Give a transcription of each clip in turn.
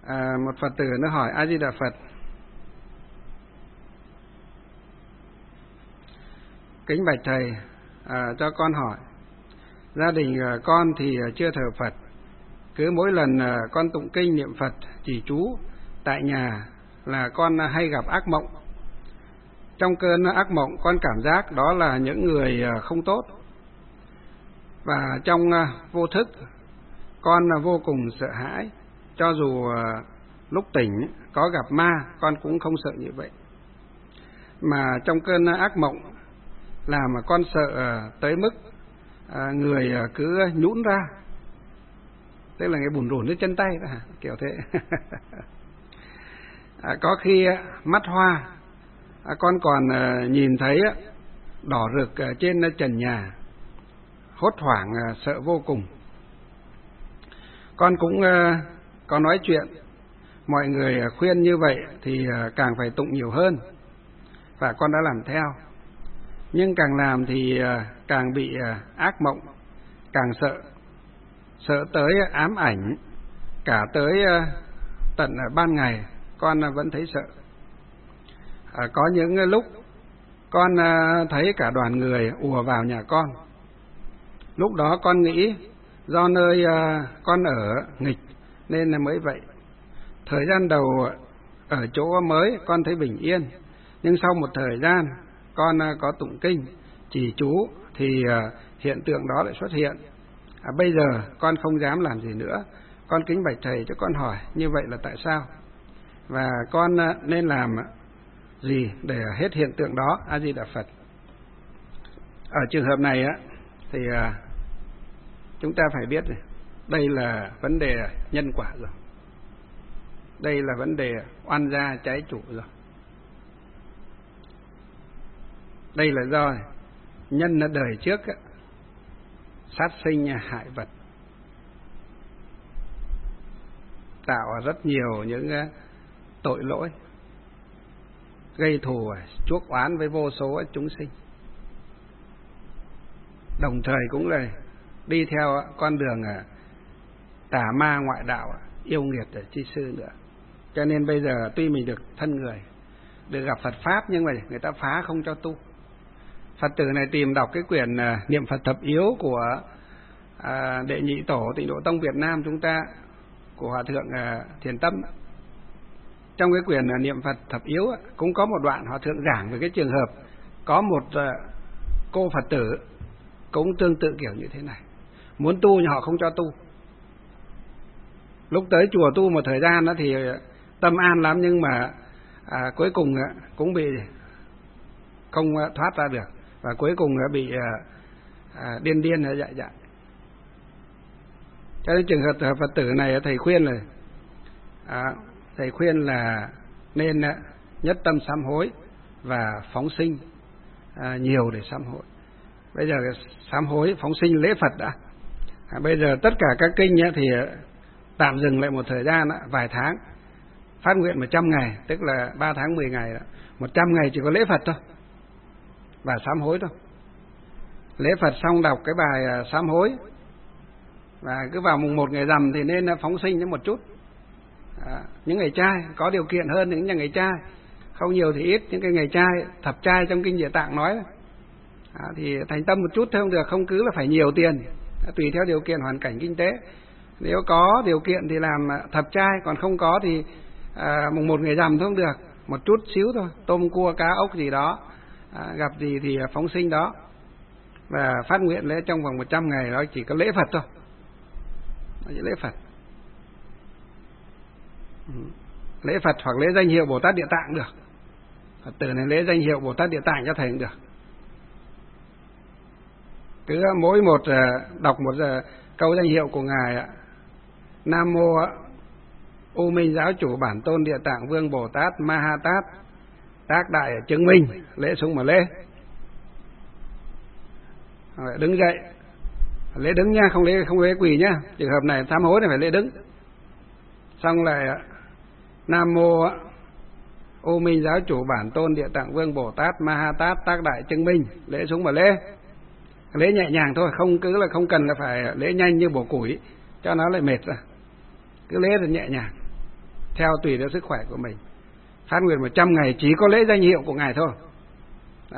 Một Phật tử nó hỏi: A Di Đà Phật, kính bạch thầy, cho con hỏi, gia đình con thì chưa thờ Phật, cứ mỗi lần con tụng kinh niệm Phật chỉ chú tại nhà là con hay gặp ác mộng. Trong cơn ác mộng con cảm giác đó là những người không tốt, và trong vô thức con vô cùng sợ hãi. Cho dù lúc tỉnh có gặp ma con cũng không sợ như vậy, mà trong cơn ác mộng làm mà con sợ tới mức người cứ nhũn ra, tức là cái bùn rùn dưới chân tay đó, kiểu thế. Có khi mắt hoa, con còn nhìn thấy đỏ rực trên trần nhà, hốt hoảng sợ vô cùng. Con cũng có nói chuyện, mọi người khuyên như vậy thì càng phải tụng nhiều hơn, và con đã làm theo. Nhưng càng làm thì càng bị ác mộng, càng sợ tới ám ảnh, cả tới tận ban ngày con vẫn thấy sợ. Có những lúc con thấy cả đoàn người ùa vào nhà con. Lúc đó con nghĩ do nơi con ở nghịch nên là mới vậy. Thời gian đầu ở chỗ mới con thấy bình yên, nhưng sau một thời gian con có tụng kinh chỉ chú thì hiện tượng đó lại xuất hiện. Bây giờ con không dám làm gì nữa. Con kính bạch thầy cho con hỏi như vậy là tại sao, và con nên làm gì để hết hiện tượng đó? A Di Đà Phật. Ở trường hợp này thì chúng ta phải biết đây là vấn đề nhân quả rồi, đây là vấn đề oan gia trái chủ rồi. Đây là do nhân đời trước sát sinh hại vật, tạo rất nhiều những tội lỗi, gây thù chuốc oán với vô số chúng sinh. Đồng thời cũng là đi theo con đường tà ma ngoại đạo, yêu nghiệt chi sư nữa. Cho nên bây giờ tuy mình được thân người, được gặp Phật Pháp, nhưng mà người ta phá không cho tu. Phật tử này tìm đọc cái quyển Niệm Phật Thập Yếu của Đệ Nhị Tổ Tịnh Độ Tông Việt Nam chúng ta, của Hòa Thượng Thiền Tâm. Trong cái quyển Niệm Phật Thập Yếu cũng có một đoạn Hòa Thượng giảng về cái trường hợp có một cô Phật tử cũng tương tự kiểu như thế này. Muốn tu nhưng họ không cho tu. Lúc tới chùa tu một thời gian đó thì tâm an lắm, nhưng mà cuối cùng cũng bị không thoát ra được, và cuối cùng bị điên dại. Cho nên trường hợp Phật tử này thầy khuyên là nên nhất tâm sám hối và phóng sinh nhiều để sám hối. Bây giờ sám hối phóng sinh lễ Phật đã. Bây giờ tất cả các kinh thì tạm dừng lại một thời gian vài tháng, phát nguyện 100 ngày, tức là 3 tháng 10 ngày, 100 ngày chỉ có lễ Phật thôi và sám hối thôi. Lễ Phật xong đọc cái bài sám hối, và cứ vào mùng 1 ngày rằm thì nên phóng sinh đến một chút. Những ngày trai có điều kiện hơn những ngày trai, không nhiều thì ít. Những cái ngày trai, thập trai trong kinh Địa Tạng nói thì thành tâm một chút thôi không được, không cứ là phải nhiều tiền, tùy theo điều kiện hoàn cảnh kinh tế. Nếu có điều kiện thì làm thập trai, còn không có thì mùng 1 ngày rằm thôi không được, một chút xíu thôi, tôm cua cá ốc gì đó, gặp gì thì phóng sinh đó, và phát nguyện lễ trong vòng 100 ngày đó chỉ có lễ Phật thôi. Lễ Phật, lễ Phật hoặc lễ danh hiệu Bồ Tát Địa Tạng được. Phật tử này lễ danh hiệu Bồ Tát Địa Tạng cho thầy cũng được. Cứ mỗi một đọc một câu danh hiệu của ngài: Nam mô U Minh Giáo Chủ Bản Tôn Địa Tạng Vương Bồ Tát Ma Ha Tát Tác Đại Chứng Minh, lễ xuống mà lễ. Đứng dậy, lễ đứng nha, không lễ quỳ nhá. Trường hợp này sám hối này phải lễ đứng. Xong lại Nam mô U Minh Giáo Chủ Bản Tôn Địa Tạng Vương Bồ Tát Ma Ha Tát Tác Đại Chứng Minh, lễ xuống mà lễ. Lễ nhẹ nhàng thôi, không cần là phải lễ nhanh như bổ củi cho nó lại mệt ra. Cứ lễ thật nhẹ nhàng. theo tùy theo sức khỏe của mình. Phát nguyện 100 ngày chỉ có lễ danh hiệu của Ngài thôi. Đó.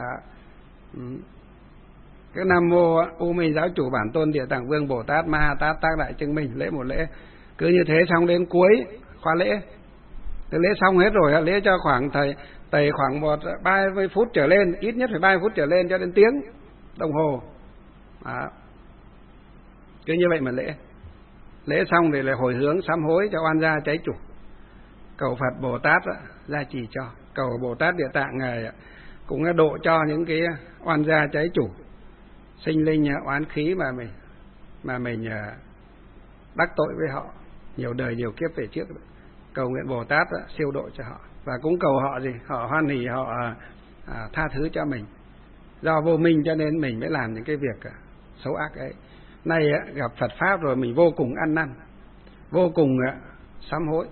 Cái Nam Mô U Minh Giáo Chủ Bản Tôn Địa Tạng Vương Bồ Tát Ma Ha Tát Tác Đại Chứng Minh, lễ một lễ. Cứ như thế xong đến cuối khóa lễ. Từ lễ xong hết rồi, lễ cho khoảng thầy khoảng 30 phút trở lên, ít nhất phải 30 phút trở lên cho đến tiếng đồng hồ. Đó. Cứ như vậy mà lễ. Lễ xong thì lại hồi hướng sám hối cho oan gia cháy chủ, cầu Phật Bồ Tát gia trì cho, cầu Bồ Tát Địa Tạng Ngài cũng độ cho những cái oan gia cháy chủ, sinh linh oán khí mà mình đắc tội với họ nhiều đời nhiều kiếp về trước. Cầu nguyện Bồ Tát siêu độ cho họ, và cũng cầu họ gì, họ hoan hỉ, họ tha thứ cho mình. Do vô minh cho nên mình mới làm những cái việc xấu ác ấy. Nay gặp Phật Pháp rồi mình vô cùng ăn năn, vô cùng sám hối.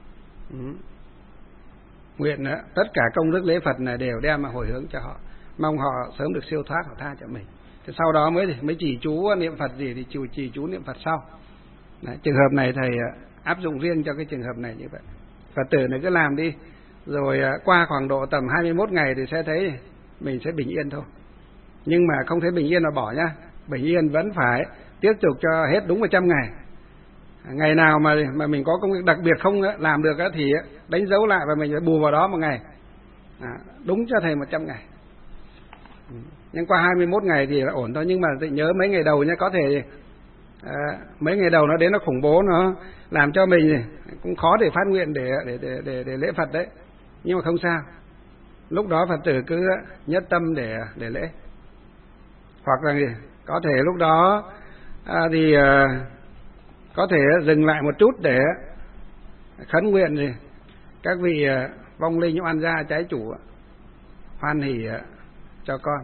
Nguyện tất cả công đức lễ Phật này đều đem mà hồi hướng cho họ, mong họ sớm được siêu thoát, họ tha cho mình. Thế sau đó mới chỉ chú niệm Phật gì thì chỉ chú niệm Phật sau. Đấy, trường hợp này thầy áp dụng riêng cho cái trường hợp này như vậy. Phật tử này cứ làm đi, rồi qua khoảng độ tầm 21 ngày thì sẽ thấy mình sẽ bình yên thôi. Nhưng mà không thấy bình yên mà bỏ nhá. Bình yên vẫn phải tiếp tục cho hết đúng 100 ngày. Ngày nào mà mình có công việc đặc biệt không làm được thì đánh dấu lại và mình phải bù vào đó một ngày. Đúng cho thầy 100 ngày. Nhưng qua 21 ngày thì là ổn thôi. Nhưng mà nhớ mấy ngày đầu nhá, có thể mấy ngày đầu nó đến nó khủng bố, nó làm cho mình cũng khó để phát nguyện để lễ Phật đấy. Nhưng mà không sao. Lúc đó Phật tử cứ nhất tâm để lễ. Hoặc là có thể lúc đó thì có thể dừng lại một chút để khấn nguyện gì các vị vong linh oan gia trái chủ hoan hỉ cho con.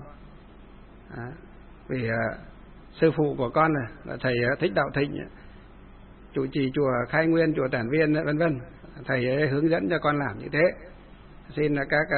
Vì sư phụ của con này là thầy Thích Đạo Thịnh, chủ trì chùa Khai Nguyên, chùa Tản Viên vân vân, thầy ấy hướng dẫn cho con làm như thế. Xin là các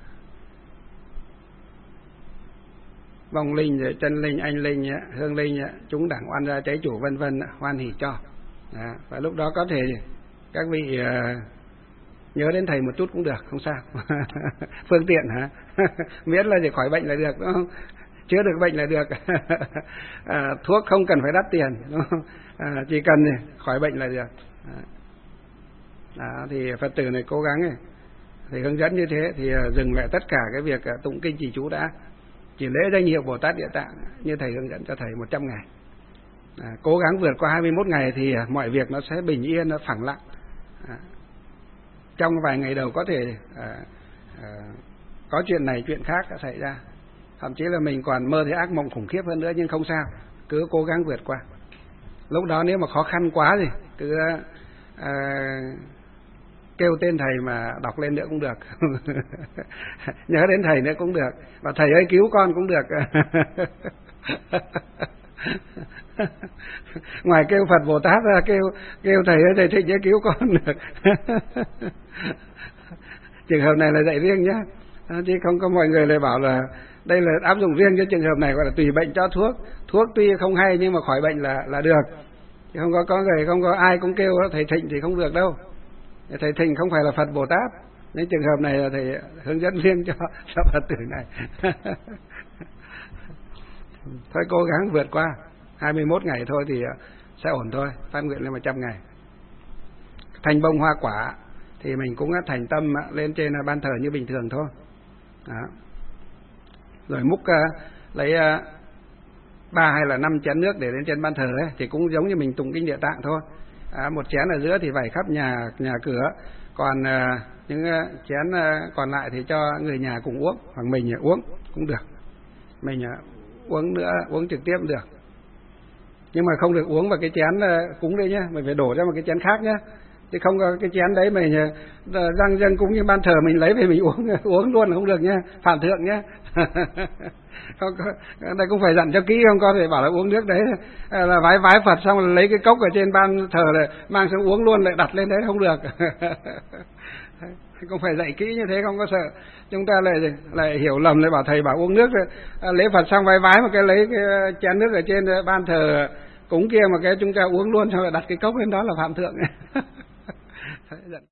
vong linh, chân linh, anh linh, hương linh, chúng đảng oan gia cháy chủ vân vân hoan hỉ cho. Và lúc đó có thể các vị nhớ đến thầy một chút cũng được, không sao. Phương tiện hả? Miễn là để khỏi bệnh là được, đúng không? Chữa được bệnh là được. Thuốc không cần phải đắt tiền, đúng không? Chỉ cần khỏi bệnh là được. Đó, thì Phật tử này cố gắng này, thì hướng dẫn như thế thì dừng lại tất cả cái việc tụng kinh trì chú đã, chỉ lễ danh hiệu Bồ Tát Địa Tạng như thầy hướng dẫn cho thầy 100 ngày. Cố gắng vượt qua 21 ngày thì mọi việc nó sẽ bình yên, nó phẳng lặng. Trong vài ngày đầu có thể có chuyện này chuyện khác đã xảy ra, thậm chí là mình còn mơ thấy ác mộng khủng khiếp hơn nữa, nhưng không sao, cứ cố gắng vượt qua. Lúc đó nếu mà khó khăn quá thì cứ kêu tên thầy mà đọc lên nữa cũng được. Nhớ đến thầy nữa cũng được, và thầy ơi cứu con cũng được. Ngoài kêu Phật Bồ Tát ra, kêu thầy ơi thầy Thích cứu con được. Trường hợp này là dạy riêng nhá, chứ không có mọi người lại bảo là đây là áp dụng riêng cho trường hợp này, gọi là tùy bệnh cho thuốc. Thuốc tuy không hay nhưng mà khỏi bệnh là được. Chứ không có ai cũng kêu thầy Thịnh thì không được đâu. Thầy Thịnh không phải là Phật Bồ Tát. Nên trường hợp này là thầy hướng dẫn riêng cho Phật tử này. Thôi cố gắng vượt qua 21 ngày thôi thì sẽ ổn thôi, phát nguyện lên 100 ngày. Thành bông hoa quả thì mình cũng thành tâm lên trên ban thờ như bình thường thôi. Đó. Rồi múc lấy 3 hay là 5 chén nước để lên trên ban thờ ấy, thì cũng giống như mình tụng kinh Địa Tạng thôi. Một chén ở giữa thì vẩy khắp nhà cửa, còn những chén còn lại thì cho người nhà cùng uống, hoặc mình uống cũng được. Mình uống nữa, uống trực tiếp cũng được. Nhưng mà không được uống vào cái chén cúng đây nhá, mình phải đổ ra một cái chén khác nhá. Chứ không có cái chén đấy mình răng dâng cúng như ban thờ mình lấy về mình uống luôn là không được nhá, phạm thượng nhá. Đây cũng phải dặn cho kỹ, không có thể bảo là uống nước đấy là vái Phật xong rồi lấy cái cốc ở trên ban thờ là mang xuống uống luôn lại đặt lên đấy, không được. Cũng phải dạy kỹ như thế, không có sợ chúng ta lại hiểu lầm, lại bảo thầy bảo uống nước rồi lễ Phật xong vái một cái lấy cái chén nước ở trên ban thờ cúng kia mà cái chúng ta uống luôn xong rồi đặt cái cốc lên đó là phạm thượng.